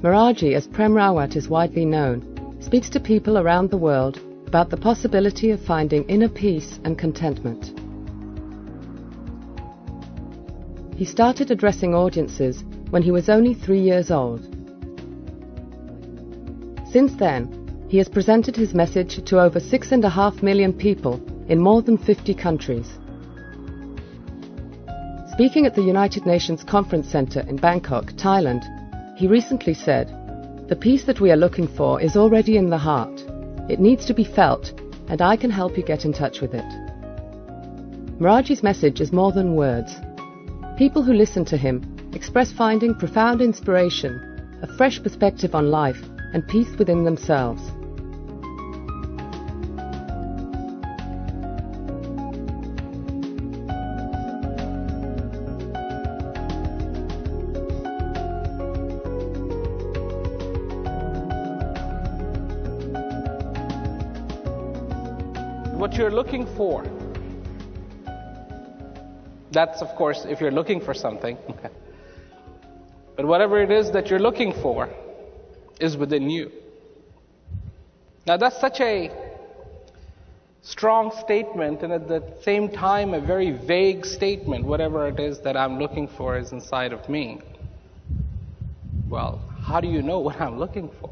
Maraji, as Prem Rawat is widely known, speaks to people around the world about the possibility of finding inner peace and contentment. He started addressing audiences when he was only 3 years old. Since then, he has presented his message to over 6.5 million people in more than 50 countries. Speaking at the United Nations Conference Center in Bangkok, Thailand, he recently said, "The peace that we are looking for is already in the heart. It needs to be felt, and I can help you get in touch with it." Maraji's message is more than words. People who listen to him express finding profound inspiration, a fresh perspective on life, and peace within themselves. What you're looking for, that's, of course, if you're looking for something. But whatever it is that you're looking for is within you. Now, that's such a strong statement, and at the same time, a very vague statement. Whatever it is that I'm looking for is inside of me. Well, how do you know what I'm looking for?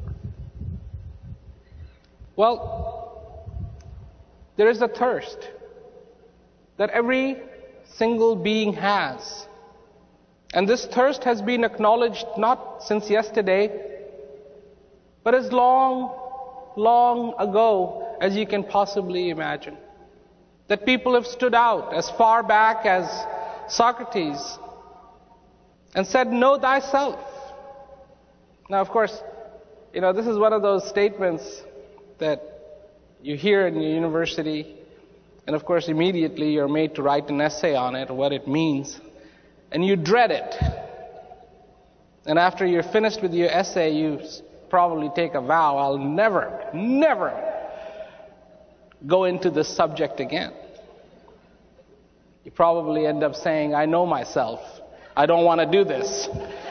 Well, there is a thirst that every single being has. And this thirst has been acknowledged not since yesterday, but as long, long ago as you can possibly imagine. That people have stood out as far back as Socrates and said, "Know thyself." Now, of course, this is one of those statements that you hear in your university, and of course immediately you're made to write an essay on it, what it means, and you dread it. And after you're finished with your essay, you probably take a vow, "I'll never, never go into this subject again." You probably end up saying, "I know myself. I don't want to do this."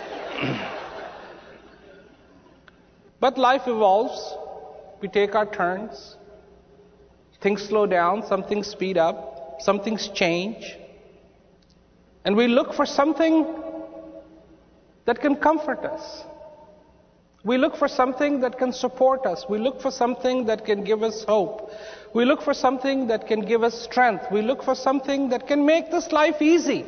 But life evolves. We take our turns. Things slow down, some things speed up, some things change. And we look for something that can comfort us. We look for something that can support us. We look for something that can give us hope. We look for something that can give us strength. We look for something that can make this life easy,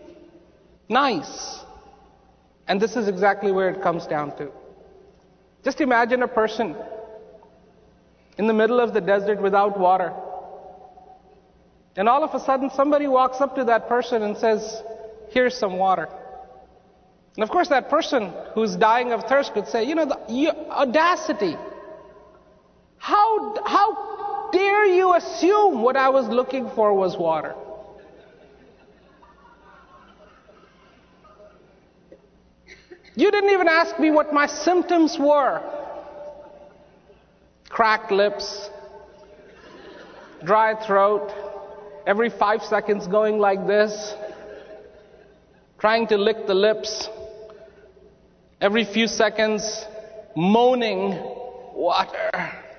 nice. And this is exactly where it comes down to. Just imagine a person in the middle of the desert without water. And all of a sudden somebody walks up to that person and says, "Here's some water." And of course that person who's dying of thirst could say, the audacity. How dare you assume what I was looking for was water? You didn't even ask me what my symptoms were. Cracked lips, dry throat, every 5 seconds going like this, trying to lick the lips, every few seconds moaning, "Water."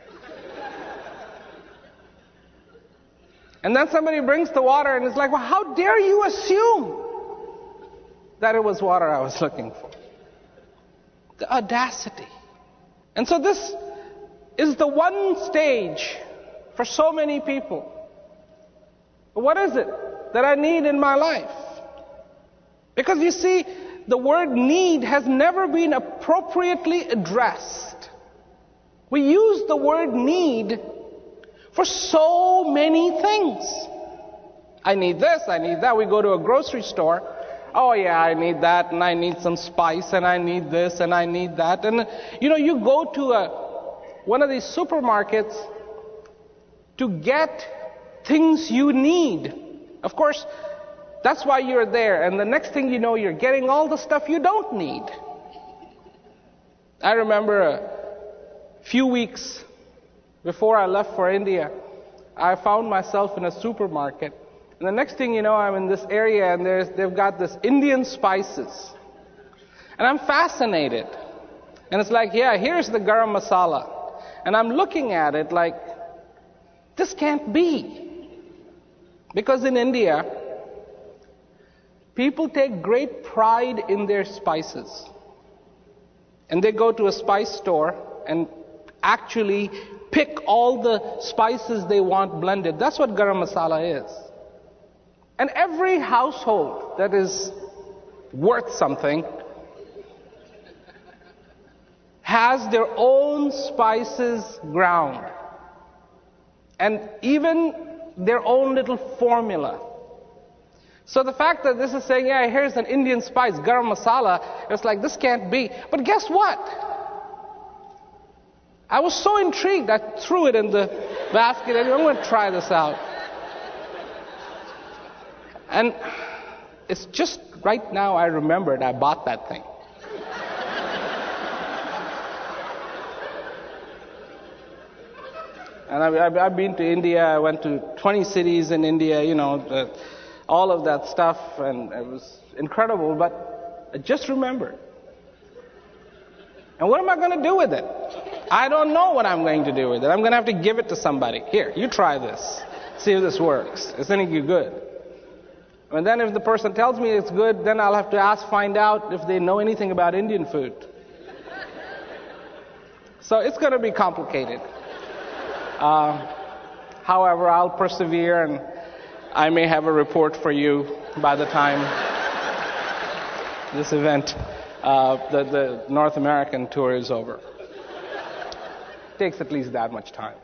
And then somebody brings the water and it's like, "Well, how dare you assume that it was water I was looking for?" The audacity. And so this is the one stage for so many people. What is it that I need in my life? Because you see, the word need has never been appropriately addressed. We use the word need for so many things. I need this, I need that. We go to a grocery store. "Oh yeah, I need that, and I need some spice, and I need this, and I need that." And you go to one of these supermarkets to get things you need. Of course, that's why you're there. And the next thing you know, you're getting all the stuff you don't need. I remember a few weeks before I left for India, I found myself in a supermarket. And the next thing you know, I'm in this area and they've got this Indian spices. And I'm fascinated. And it's like, yeah, here's the garam masala. And I'm looking at it like, this can't be. Because in India, people take great pride in their spices. And they go to a spice store and actually pick all the spices they want blended. That's what garam masala is. And every household that is worth something has their own spices ground. And even their own little formula. So the fact that this is saying, yeah, here's an Indian spice, garam masala, it's like, this can't be. But guess what? I was so intrigued, I threw it in the basket, and I'm going to try this out. And it's just right now I remembered I bought that thing. And I've been to India, I went to 20 cities in India, all of that stuff, and it was incredible, but I just remembered. And what am I going to do with it? I don't know what I'm going to do with it. I'm going to have to give it to somebody. Here, you try this. See if this works. Is any good? And then if the person tells me it's good, then I'll have to find out if they know anything about Indian food. So it's going to be complicated. However, I'll persevere, and I may have a report for you by the time this event, the North American tour is over. It takes at least that much time.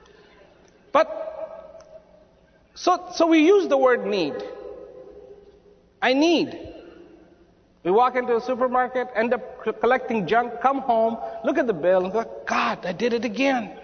But, so we use the word need. I need. We walk into a supermarket, end up collecting junk, come home, look at the bill, and go, God, I did it again.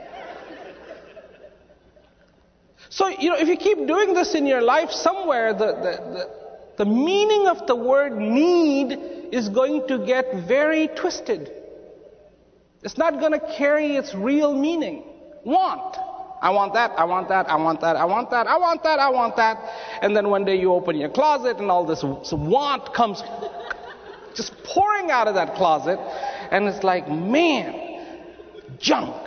So, if you keep doing this in your life, somewhere the meaning of the word need is going to get very twisted. It's not going to carry its real meaning. Want. I want that, I want that, I want that, I want that, I want that, I want that. And then one day you open your closet and all this want comes just pouring out of that closet. And it's like, man, junk.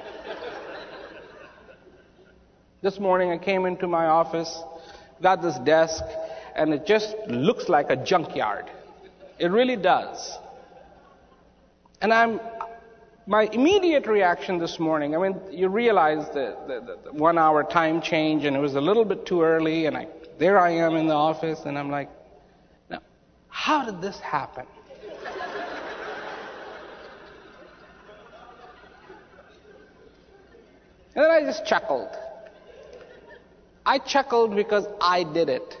This morning I came into my office, got this desk, and it just looks like a junkyard. It really does. And my immediate reaction this morning, you realize the 1 hour time change, and it was a little bit too early, and there I am in the office, and I'm like, now, how did this happen? And then I just chuckled. I chuckled because I did it.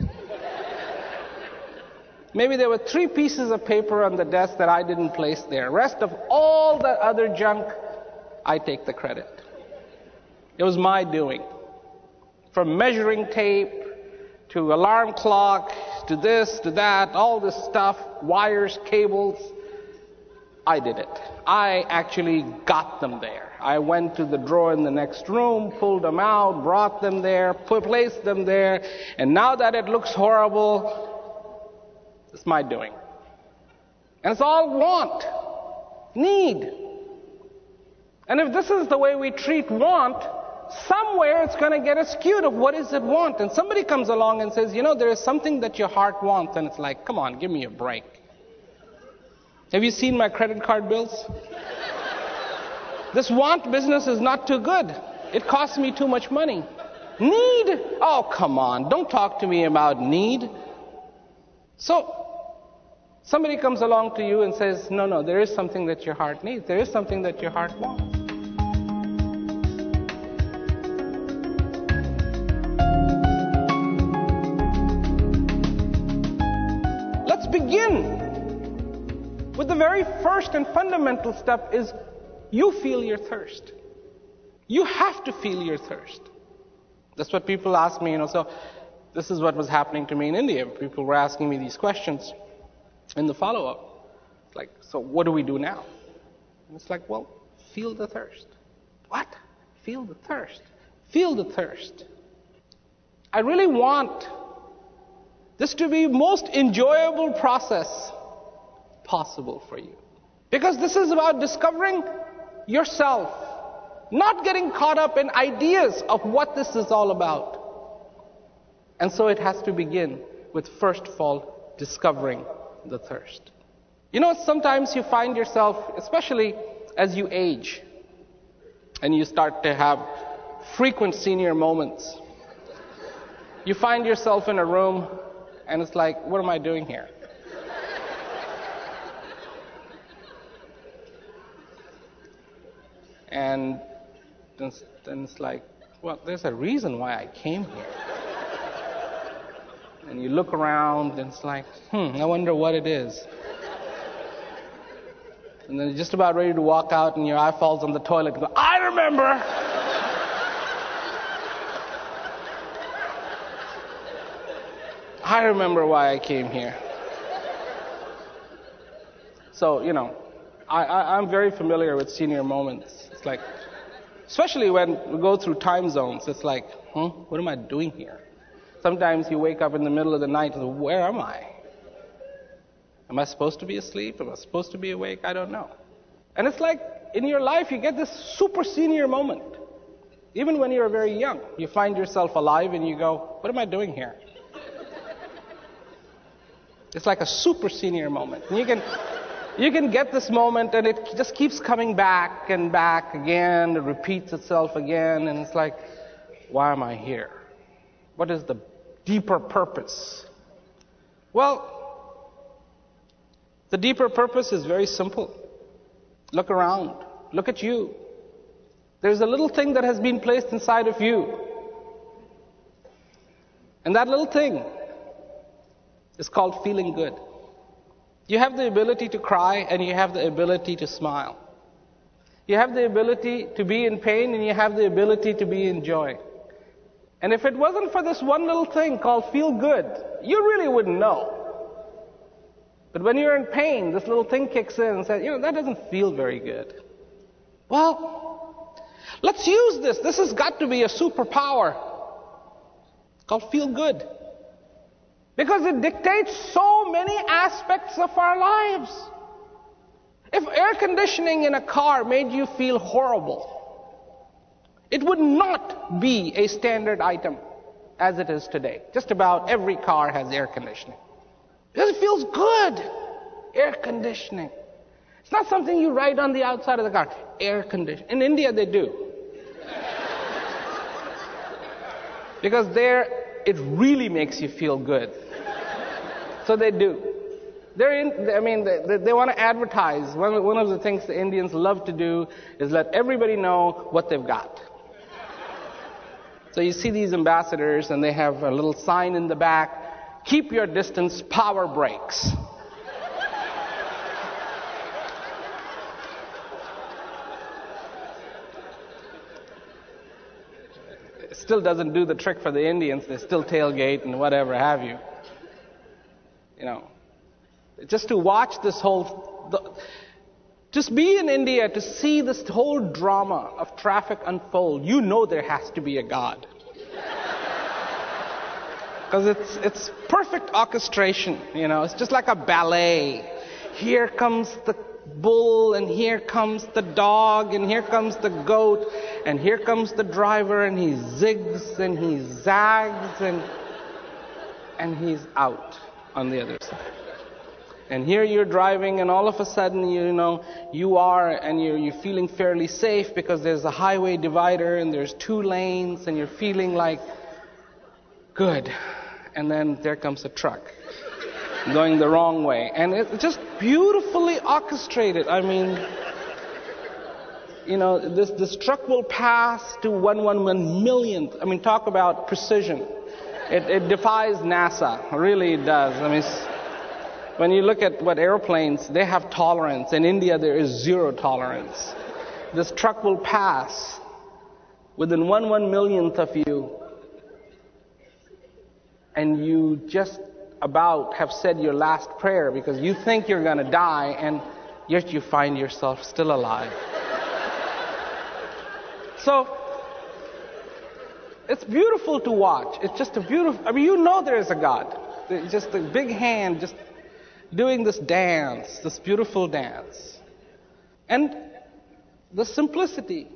Maybe there were 3 pieces of paper on the desk that I didn't place there. Rest of all the other junk, I take the credit. It was my doing. From measuring tape to alarm clock to this, to that, all this stuff, wires, cables, I did it. I actually got them there. I went to the drawer in the next room, pulled them out, brought them there, placed them there, and now that it looks horrible, it's my doing. And it's all want, need. And if this is the way we treat want, somewhere it's going to get skewed of what is it want. And somebody comes along and says, there is something that your heart wants, and it's like, come on, give me a break. Have you seen my credit card bills? This want business is not too good. It costs me too much money. Need? Oh, come on. Don't talk to me about need. So, somebody comes along to you and says, no, there is something that your heart needs. There is something that your heart wants. Let's begin with the very first and fundamental step is you feel your thirst. You have to feel your thirst. That's what people ask me, so this is what was happening to me in India. People were asking me these questions in the follow-up. Like, so what do we do now? And it's like, well, feel the thirst. What? Feel the thirst. Feel the thirst. I really want this to be most enjoyable process possible for you. Because this is about discovering yourself, not getting caught up in ideas of what this is all about. And so it has to begin with, first of all, discovering the thirst. You know, sometimes you find yourself, especially as you age, and you start to have frequent senior moments, you find yourself in a room, and it's like, what am I doing here? And then it's like, well, there's a reason why I came here. And you look around, and it's like, I wonder what it is. And then you're just about ready to walk out, and your eye falls on the toilet, and go, I remember! I remember why I came here. So, you know, I'm very familiar with senior moments. It's like, especially when we go through time zones, it's like, what am I doing here? Sometimes you wake up in the middle of the night and where am I? Am I supposed to be asleep? Am I supposed to be awake? I don't know. And it's like, in your life, you get this super senior moment. Even when you're very young, you find yourself alive and you go, what am I doing here? It's like a super senior moment. And you can get this moment, and it just keeps coming back and back again. It repeats itself again, and it's like, why am I here? What is the deeper purpose? Well, the deeper purpose is very simple. Look around. Look at you. There's a little thing that has been placed inside of you. And that little thing is called feeling good. You have the ability to cry, and you have the ability to smile. You have the ability to be in pain, and you have the ability to be in joy. And if it wasn't for this one little thing called feel good, you really wouldn't know. But when you're in pain, this little thing kicks in and says, that doesn't feel very good. Well, let's use this. This has got to be a superpower. It's called feel good. Because it dictates so many aspects of our lives. If air conditioning in a car made you feel horrible, it would not be a standard item as it is today. Just about every car has air conditioning. Because it feels good. Air conditioning. It's not something you write on the outside of the car. Air conditioning. In India, they do. Because there, it really makes you feel good. So they do. They want to advertise. One of the things the Indians love to do is let everybody know what they've got. So you see these ambassadors, and they have a little sign in the back, keep your distance, power brakes. It still doesn't do the trick for the Indians. They still tailgate and whatever have you. Just to watch this just be in India to see this whole drama of traffic unfold, there has to be a God. Because it's perfect orchestration, it's just like a ballet. Here comes the bull, and here comes the dog, and here comes the goat, and here comes the driver, and he zigs and he zags and he's out on the other side. And here you're driving, and all of a sudden, you're feeling fairly safe because there's a highway divider and there's 2 lanes, and you're feeling like good. And then there comes a truck going the wrong way, and it's just beautifully orchestrated. This truck will pass to 1 millionth. Talk about precision. It defies NASA. Really, it does. When you look at what airplanes, they have tolerance. In India, there is 0 tolerance. This truck will pass within 1 millionth of you, and you just about have said your last prayer because you think you're going to die, and yet you find yourself still alive. So, it's beautiful to watch. It's just a beautiful, there is a God. It's just a big hand just doing this dance, this beautiful dance. And the simplicity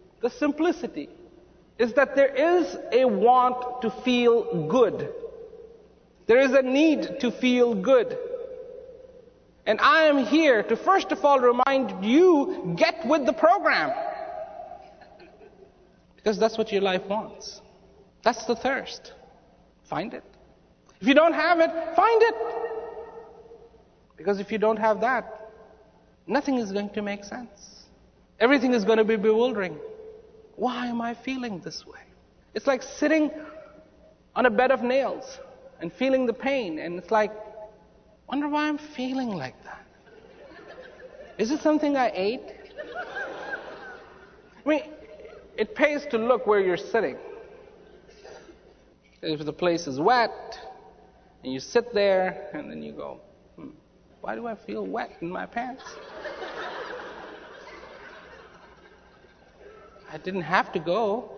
is that there is a want to feel good. There is a need to feel good. And I am here to first of all remind you, get with the program. Because that's what your life wants. That's the thirst. Find it. If you don't have it, find it. Because if you don't have that, nothing is going to make sense. Everything is going to be bewildering. Why am I feeling this way? It's like sitting on a bed of nails and feeling the pain. And it's like, wonder why I'm feeling like that. Is it something I ate? I mean, it pays to look where you're sitting. If the place is wet, and you sit there, and then you go, why do I feel wet in my pants? I didn't have to go.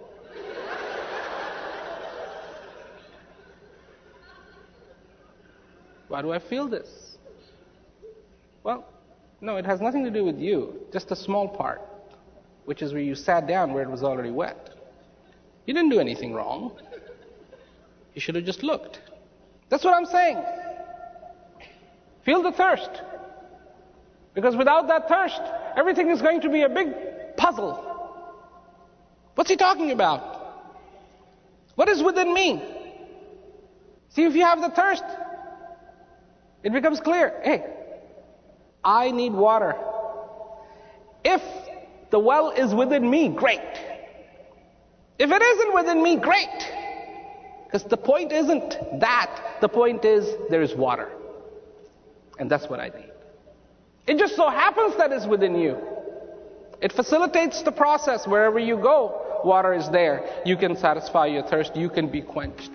Why do I feel this? Well, no, it has nothing to do with you, just a small part, which is where you sat down where it was already wet. You didn't do anything wrong. You should have just looked. That's what I'm saying. Feel the thirst. Because without that thirst, everything is going to be a big puzzle. What's he talking about? What is within me? See, if you have the thirst, it becomes clear. Hey, I need water. If the well is within me, great. If it isn't within me, great. Because the point isn't that. The point is there is water. And that's what I need. It just so happens that it's within you. It facilitates the process. Wherever you go, water is there. You can satisfy your thirst. You can be quenched.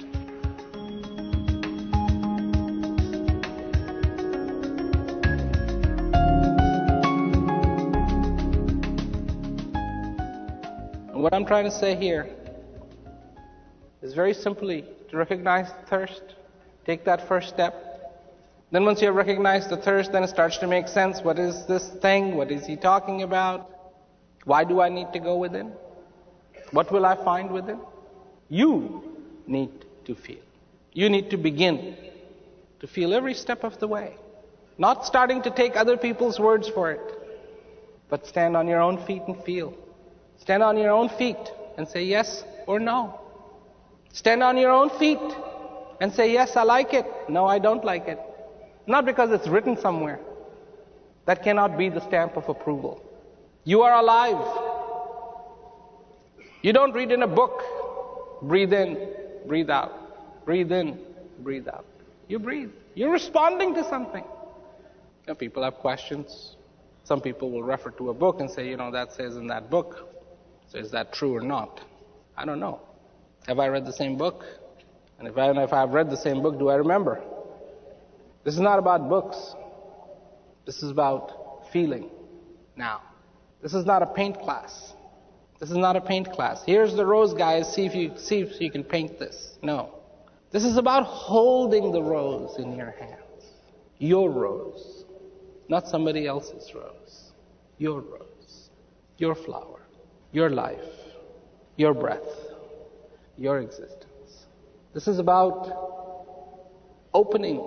And what I'm trying to say here is very simply to recognize the thirst. Take that first step. Then once you have recognized the thirst, then it starts to make sense. What is this thing? What is he talking about? Why do I need to go within? What will I find within? You need to feel. You need to begin to feel every step of the way. Not starting to take other people's words for it, but stand on your own feet and feel. Stand on your own feet and say yes or no. Stand on your own feet and say, yes, I like it. No, I don't like it. Not because it's written somewhere. That cannot be the stamp of approval. You are alive. You don't read in a book. Breathe in, breathe out. Breathe in, breathe out. You breathe. You're responding to something. You know, people have questions. Some people will refer to a book and say, that says in that book. So is that true or not? I don't know. Have I read the same book? And if I've read the same book, do I remember? This is not about books. This is about feeling now. This is not a paint class. This is not a paint class. Here's the rose, guys. See if you can paint this. No. This is about holding the rose in your hands. Your rose. Not somebody else's rose. Your rose. Your flower. Your life. Your breath. Your existence. This is about opening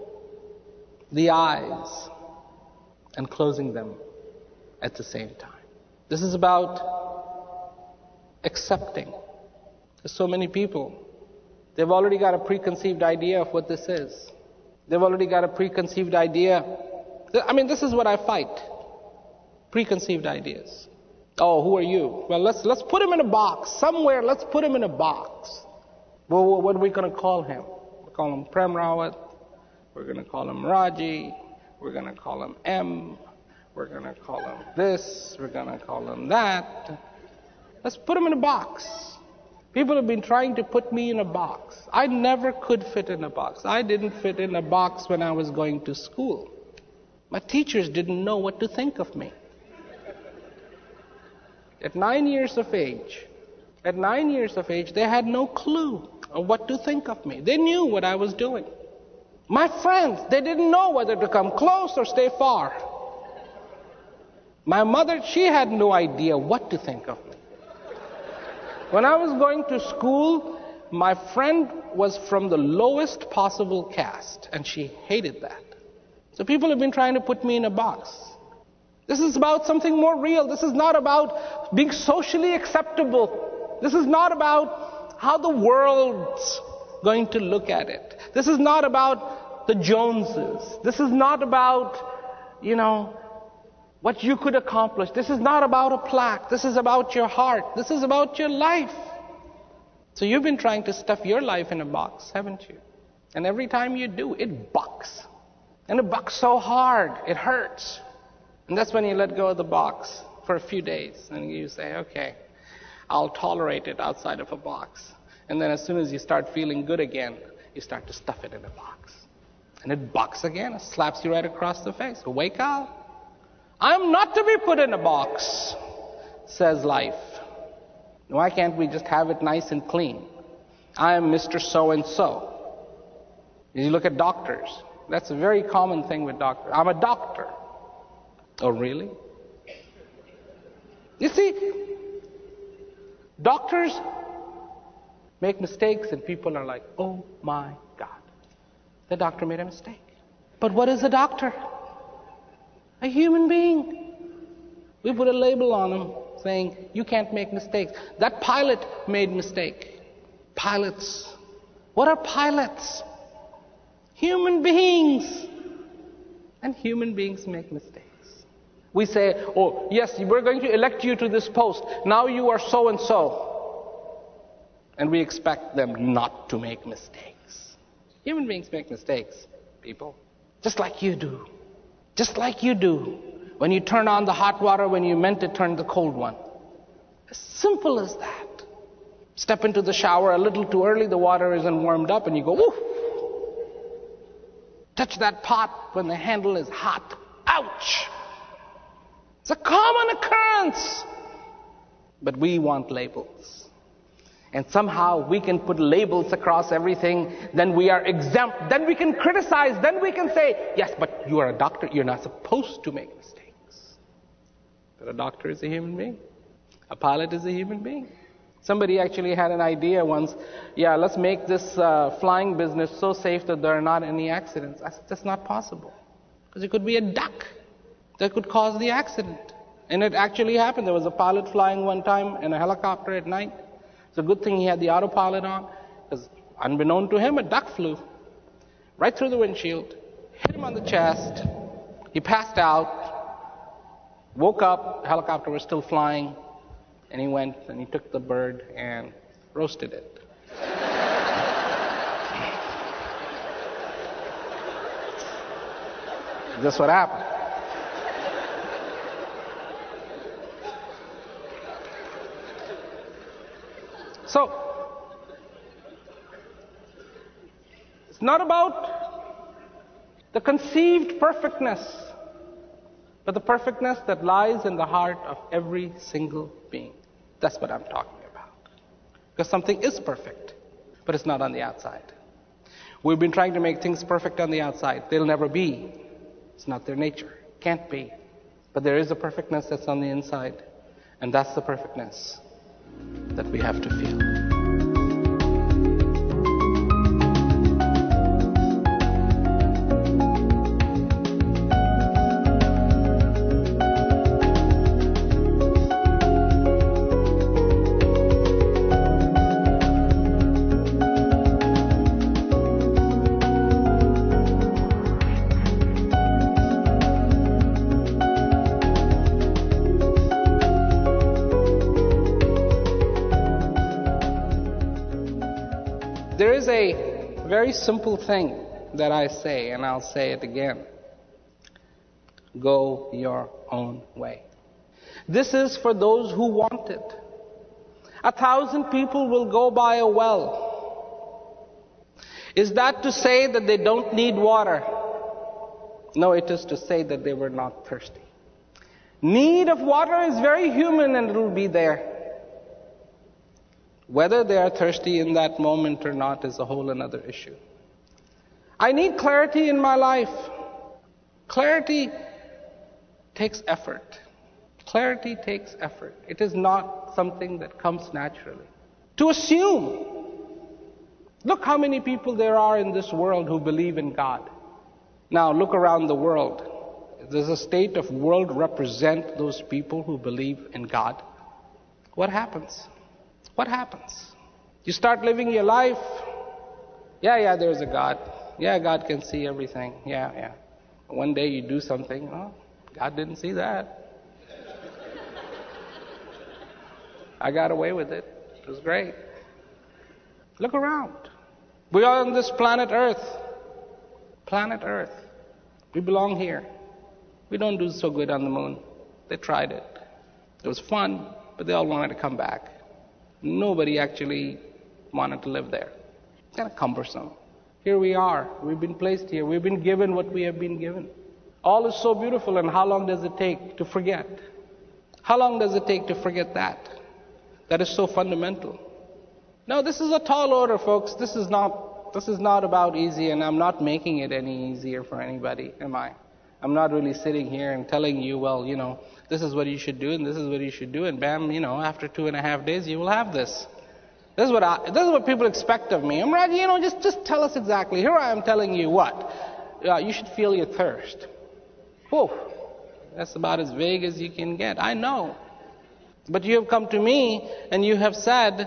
the eyes and closing them at the same time. This is about accepting. There's so many people, they've already got a preconceived idea of what this is. They've already got a preconceived idea. This is what I fight. Preconceived ideas. Oh, who are you? Well, let's put him in a box. Somewhere, let's put him in a box. Well, what are we going to call him? We'll call him Prem Rawat. We're going to call him Raji. We're going to call him M. We're going to call him this. We're going to call him that. Let's put him in a box. People have been trying to put me in a box. I never could fit in a box. I didn't fit in a box when I was going to school. My teachers didn't know what to think of me. At 9 years of age, they had no clue of what to think of me. They knew what I was doing. My friends, they didn't know whether to come close or stay far. My mother, she had no idea what to think of me. When I was going to school, my friend was from the lowest possible caste, and she hated that. So people have been trying to put me in a box. This is about something more real. This is not about being socially acceptable. This is not about how the world's going to look at it. This is not about the Joneses. This is not about, what you could accomplish. This is not about a plaque. This is about your heart. This is about your life. So you've been trying to stuff your life in a box, haven't you? And every time you do, it bucks. And it bucks so hard, it hurts. And that's when you let go of the box for a few days. And you say, okay, I'll tolerate it outside of a box. And then as soon as you start feeling good again, you start to stuff it in a box. And it bucks again. It slaps you right across the face. Wake up. I'm not to be put in a box, says life. Why can't we just have it nice and clean? I am Mr. So-and-so. You look at doctors. That's a very common thing with doctors. I'm a doctor. Oh, really? You see, doctors make mistakes and people are like, oh my God, the doctor made a mistake. But what is a doctor? A human being. We put a label on him saying, you can't make mistakes. That pilot made mistake. Pilots. What are pilots? Human beings. And human beings make mistakes. We say, oh, yes, we're going to elect you to this post. Now you are so-and-so. And we expect them not to make mistakes. Human beings make mistakes, people. Just like you do. Just like you do when you turn on the hot water when you meant to turn the cold one. As simple as that. Step into the shower a little too early, the water isn't warmed up, and you go, woo! Touch that pot when the handle is hot. Ouch! It's a common occurrence. But we want labels. And somehow we can put labels across everything, then we are exempt, then we can criticize, then we can say, yes, but you are a doctor, you're not supposed to make mistakes. But a doctor is a human being. A pilot is a human being. Somebody actually had an idea once, let's make this flying business so safe that there are not any accidents. I said, that's not possible. Because it could be a duck that could cause the accident. And it actually happened. There was a pilot flying one time in a helicopter at night. It's a good thing he had the autopilot on, because unbeknown to him, a duck flew right through the windshield, hit him on the chest. He passed out, woke up, the helicopter was still flying, and he went and he took the bird and roasted it. That's what happened. So, it's not about the conceived perfectness, but the perfectness that lies in the heart of every single being. That's what I'm talking about. Because something is perfect, but it's not on the outside. We've been trying to make things perfect on the outside. They'll never be. It's not their nature. Can't be. But there is a perfectness that's on the inside, and that's the perfectness that we have to feel. There is a very simple thing that I say, and I'll say it again. Go your own way. This is for those who want it. 1,000 people will go by a well. Is that to say that they don't need water? No, it is to say that they were not thirsty. Need of water is very human, and it will be there. Whether they are thirsty in that moment or not is a whole another issue. I need clarity in my life. Clarity takes effort. Clarity takes effort. It is not something that comes naturally. To assume, look how many people there are in this world who believe in God. Now look around the world. Does a state of world represent those people who believe in God? What happens? What happens? You start living your life. Yeah, there's a God. Yeah, God can see everything. Yeah. One day you do something. Oh, God didn't see that. I got away with it. It was great. Look around. We are on this planet Earth. Planet Earth. We belong here. We don't do so good on the moon. They tried it. It was fun, but they all wanted to come back. Nobody actually wanted to live there. It's kind of cumbersome. Here we are. We've been placed here. We've been given what we have been given. All is so beautiful, and how long does it take to forget? How long does it take to forget that? That is so fundamental. No, this is a tall order, folks. This is not about easy, and I'm not making it any easier for anybody, am I? I'm not really sitting here and telling you, well, this is what you should do, and this is what you should do, and bam, after 2.5 days, you will have this. This is what people expect of me. Amraj, just tell us exactly. Here I am telling you what? You should feel your thirst. Whew, that's about as vague as you can get. I know. But you have come to me and you have said,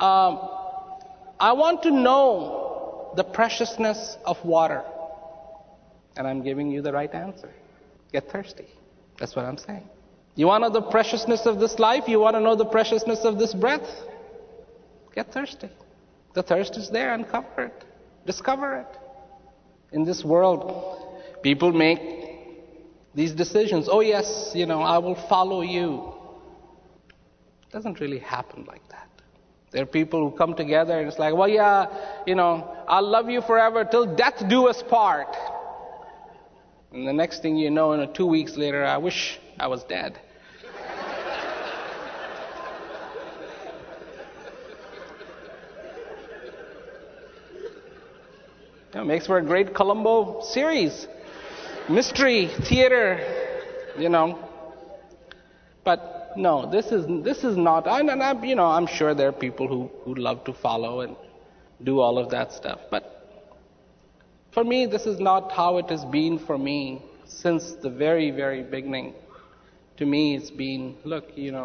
I want to know the preciousness of water. And I'm giving you the right answer. Get thirsty. That's what I'm saying. You want to know the preciousness of this life? You want to know the preciousness of this breath? Get thirsty. The thirst is there. Uncover it. Discover it. In this world, people make these decisions. Oh yes, I will follow you. It doesn't really happen like that. There are people who come together and it's like, well, yeah, I'll love you forever till death do us part. And the next thing you know, 2 weeks later, I wish I was dead. It makes for a great Columbo series. Mystery theater, But no, this is not. I'm sure there are people who love to follow and do all of that stuff. But for me, this is not how it has been for me since the very, very beginning. To me, it's been, look,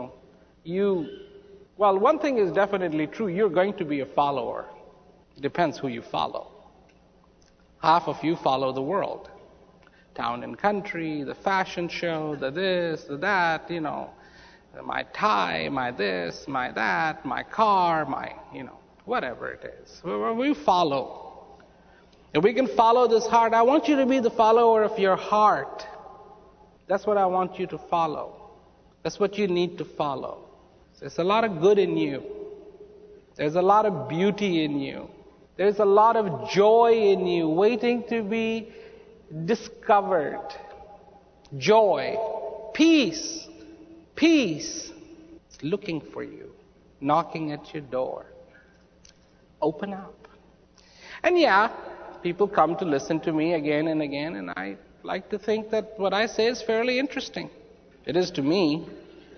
well, one thing is definitely true. You're going to be a follower. It depends who you follow. Half of you follow the world. Town and country, the fashion show, the this, the that, my tie, my this, my that, my car, whatever it is. We follow. If we can follow this heart, I want you to be the follower of your heart. That's what I want you to follow. That's what you need to follow. There's a lot of good in you. There's a lot of beauty in you. There's a lot of joy in you waiting to be discovered. Joy, peace, it's looking for you, knocking at your door. Open up. And yeah, people come to listen to me again and again, and I like to think that what I say is fairly interesting. It is to me.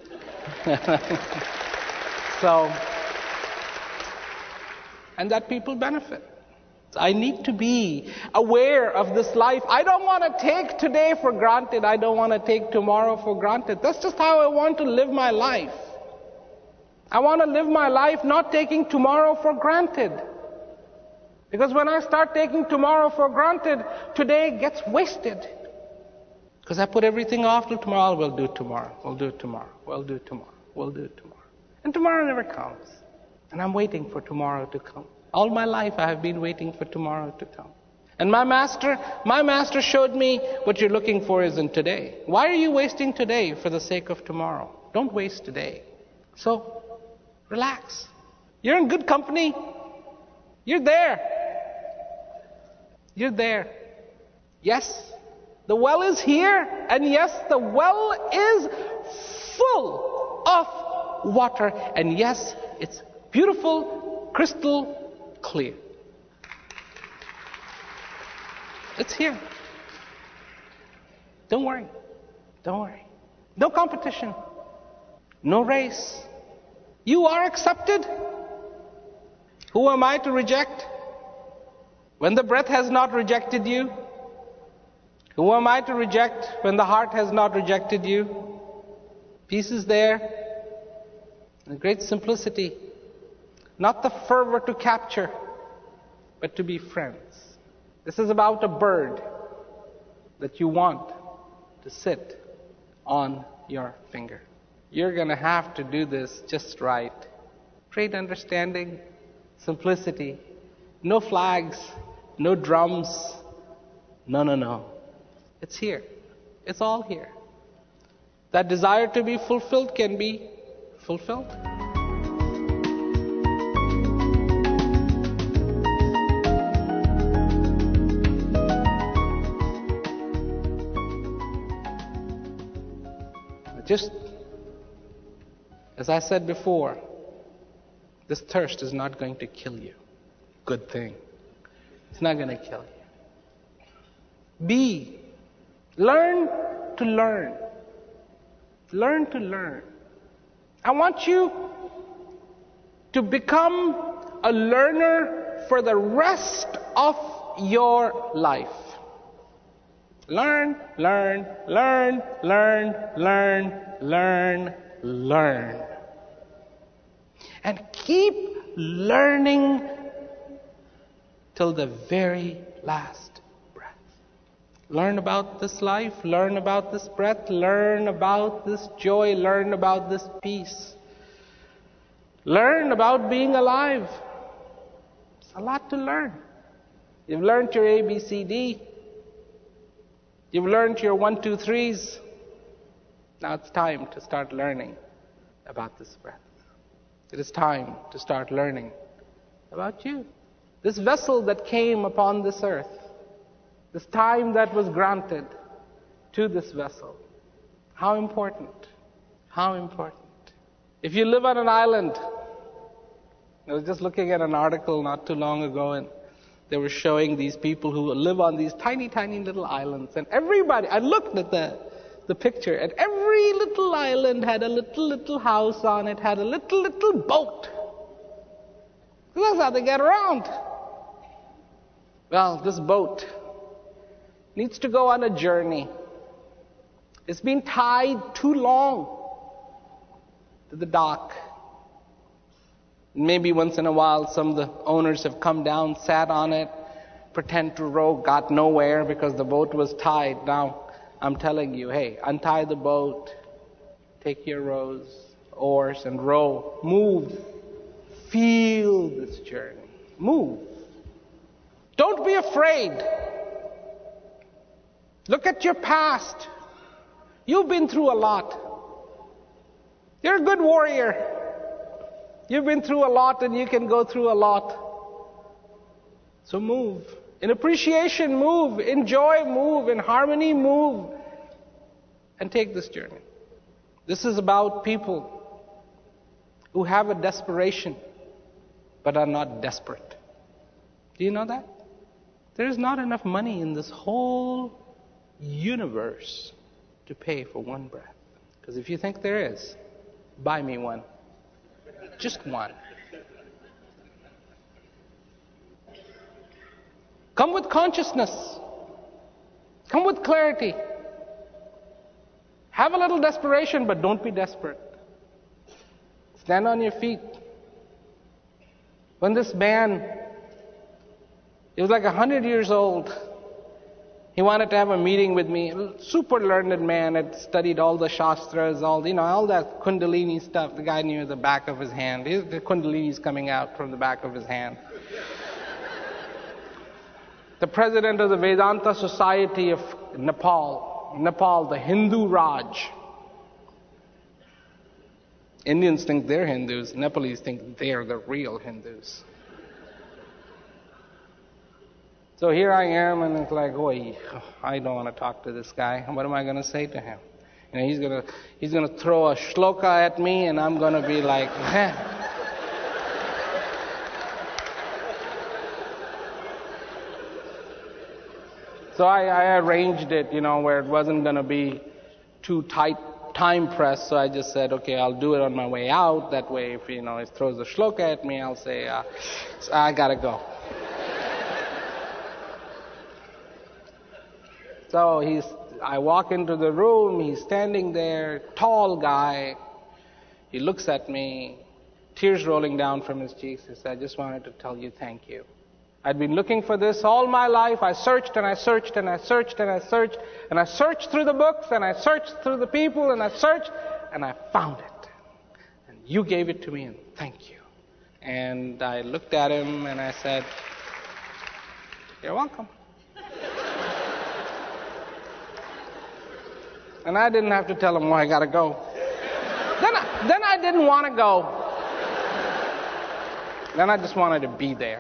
And that people benefit. I need to be aware of this life. I don't want to take today for granted. I don't want to take tomorrow for granted. That's just how I want to live my life. I want to live my life not taking tomorrow for granted. Because when I start taking tomorrow for granted, today gets wasted. Because I put everything off till tomorrow. We'll do it tomorrow. We'll do it tomorrow. We'll do it tomorrow. We'll do it tomorrow. And tomorrow never comes. And I'm waiting for tomorrow to come. All my life I have been waiting for tomorrow to come. And my master showed me what you're looking for is in today. Why are you wasting today for the sake of tomorrow? Don't waste today. So, relax. You're in good company. You're there. You're there. Yes, the well is here. And yes, the well is full of water. And yes, it's beautiful, crystal clear. It's here. Don't worry. Don't worry. No competition. no race. You are accepted. Who am I to reject? When the breath has not rejected you, who am I to reject when the heart has not rejected you? Peace is there. And great simplicity. Not the fervor to capture, but to be friends. This is about a bird that you want to sit on your finger. You're going to have to do this just right. Great understanding, simplicity, no flags, no drums. No. It's here. It's all here. That desire to be fulfilled can be fulfilled. Just as I said before, this thirst is not going to kill you. Good thing. It's not going to kill you. Learn to learn. Learn to learn. I want you to become a learner for the rest of your life. Learn. And keep learning till the very last breath. Learn about this life, learn about this breath, learn about this joy, learn about this peace. Learn about being alive. It's a lot to learn. You've learned your ABCD. You've learned your 1, 2, 3s. Now it's time to start learning about this breath. It is time to start learning about you. This vessel that came upon this earth, this time that was granted to this vessel. How important. How important. If you live on an island, I was just looking at an article not too long ago, and they were showing these people who live on these tiny, tiny little islands. And everybody, I looked at the picture, and every little island had a little house on it, had a little boat. That's how they get around. Well, this boat needs to go on a journey. It's been tied too long to the dock. Maybe once in a while some of the owners have come down, sat on it, pretend to row, got nowhere because the boat was tied. Now, I'm telling you, hey, untie the boat, take your oars and row, move, feel this journey, move. Don't be afraid. Look at your past. You've been through a lot. You're a good warrior. You've been through a lot and you can go through a lot. So move. In appreciation, move. In joy, move. In harmony, move. And take this journey. This is about people who have a desperation but are not desperate. Do you know that? There is not enough money in this whole universe to pay for one breath. Because if you think there is, buy me one. Just one. Come with consciousness. Come with clarity. Have a little desperation, but don't be desperate. Stand on your feet. When this man, he was like 100 years old, he wanted to have a meeting with me. Super learned man, had studied all the Shastras, all that Kundalini stuff. The guy knew the back of his hand. The Kundalini's coming out from the back of his hand. The president of the Vedanta Society of Nepal, the Hindu Raj. Indians think they're Hindus. Nepalese think they're the real Hindus. So here I am, and it's like, I don't want to talk to this guy. What am I going to say to him? He's gonna throw a shloka at me, and I'm going to be like, So I arranged it, where it wasn't going to be too time pressed, so I just said, okay, I'll do it on my way out. That way, if he throws a shloka at me, I'll say, I gotta go. So I walk into the room, he's standing there, tall guy. He looks at me, tears rolling down from his cheeks. He said, I just wanted to tell you thank you. I'd been looking for this all my life. I searched and I searched and I searched and I searched and I searched through the books and I searched through the people and I searched and I found it. And you gave it to me and thank you. And I looked at him and I said, you're welcome. And I didn't have to tell him, well, I gotta go. Then I didn't want to go. Then I just wanted to be there.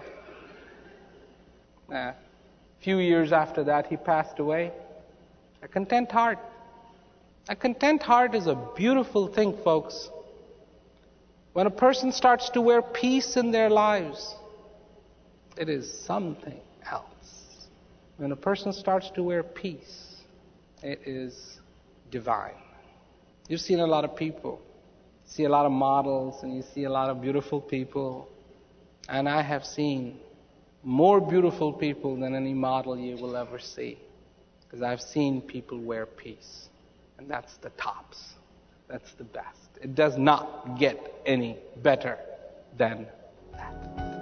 A few years after that, he passed away. A content heart. A content heart is a beautiful thing, folks. When a person starts to wear peace in their lives, it is something else. When a person starts to wear peace, it is divine. You've seen a lot of people, see a lot of models, and you see a lot of beautiful people. And I have seen more beautiful people than any model you will ever see. Because I've seen people wear peace. And that's the tops. That's the best. It does not get any better than that.